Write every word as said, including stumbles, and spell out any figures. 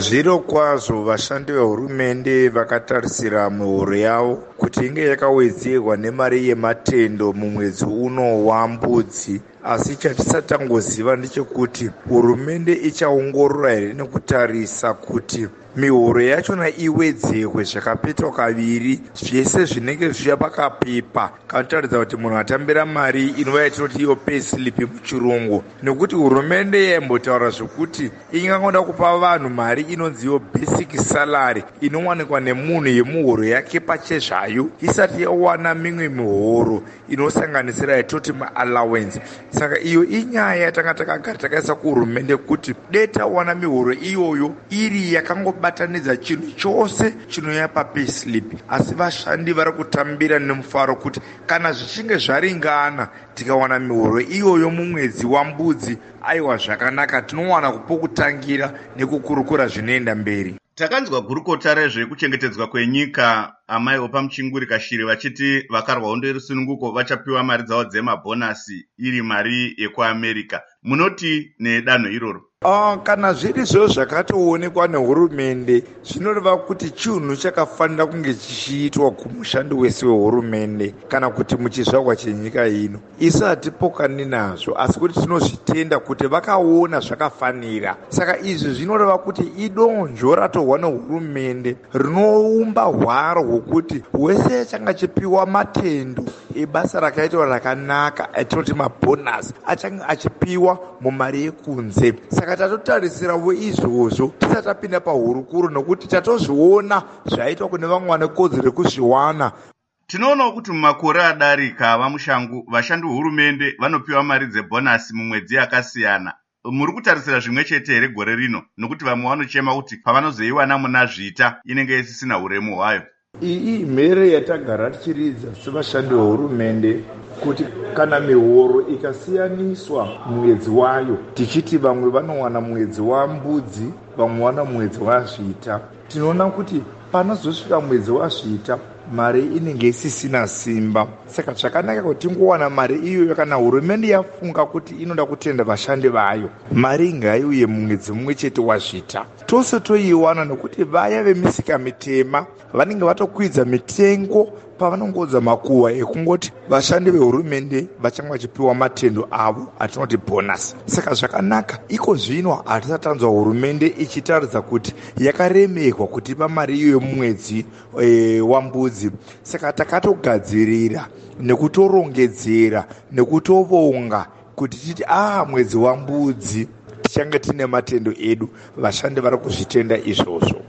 Zviro kwazvo vashandi vehurumende vakatarisira mihoro yavo kuti inge yakawedzerwa nemari yematendo mumwedzi uno wambudzi. Asi chatisatangoziva ndechekuti hurumende ichaongorora here nekutarisa kuti mihoro yachona iwedzerwe zvakapetwa kaviri, zvese zvinenge zviya pakapepa, kanotaridza kuti munhu atambira mari inova yatinoti iyo payslip muchirungu. Nekuti hurumende yaimbotaura zvokuti ingangoda kupa vanhu mari inonzi iyo basic salary inowanikwa nemunhu yemuhoro yake pachezvayo isati yawana mimwe mihoro inosanganisira yatoti maallowance. Saka iyo inyaya yatanga takagara takaisa kuhurumende kuti dei tawana mihoro iyoyo iri yakangobatanidza chinhu chose chinouya papayslip. Asi vashandi vari kutambira nemufaro kuti kana zvichinge zvaringana tikawana mihoro iyoyo mumwedzi wambudzi, aiwa zvakanaka, tinowana kupokutangira nekukurukura zvinoenda mberi. Takanzwa gurukota rezvekuchengetedzwa kwenyika amai Opamuchinguri Kashiri vachiti vakarwa hondo yerusununguko vachapiwa mari dzavo dzemabhonasi iri mari yekuAmerica. Munoti nedanho iroro? Uh, kana zviri zvo zvakatoonekwa nehurumende zvinoreva kuti chinhu chakafanira kunge chichiitwa kumushandi wese wehurumende kana kuti muchizvarwa chenyika ino. Isu hatipokani nazvo, asi kuti tinozvitenda kuti vakaona zvakafanira. Saka izvi zvinoreva kuti idonzvo ratorwa nehurumende rinoumba hwaro hwokuti wese changa chipiwa matendo ebasa rakaitwa rakanaka atinoti mabhonasi achange achipiwa mumari yekunze. Saka tatotarisirawo izvozvo tisati tapinda pahurukuru nokuti tatozviona zvaitwa kune vamwe vane kodzero rekuzviwana. Tinoonawo kuti mumakore adarika vamushangu vashandi vehurumende vanopiwa mari dzebhonasi mumwedzi yakasiyana. Muri kutarisira zvimwe chete here gore rino, nokuti vamwe vanochema kuti pavanozoiwana muna zvita inenge isisina uremu hwayo? Iyi mhere yatagara tichiridza sevashandi vehurumende kuti kana mihoro ikasiyaniswa mwedzi wayo, tichiti vamwe vanowana mwedzi wambudzi vamwe wana mwedzi wazvita, tinoona kuti panozosvika mwedzi wazvita mari inenge isisina simba. Saka zvakanaka kuti tingowana mari iyoyo kana hurumende yafunga kuti inoda kutenda vashandi vayo, mari ngaiuye mumwedzi mumwe chete wazvita. Tose toiwana nokuti vaya vemisika mitema vanenge vatokwidza mitengo pavanongodza makuhwa ekungoti vashandi vehurumende vachange vachipiwa matendo avo atinoti bhonasi. Saka zvakanaka iko zvino hatisatanzwa hurumende ichitaridza kuti yakaremerwa kutipa mari iyoyo mumwedzi e, wambudzi. Saka takatogadzirira nekutorongedzera nekutovonga kuti titi ah mwedzi wambudzi tichange tine matendo edu. Vashandi vari kuzvitenda izvozvo.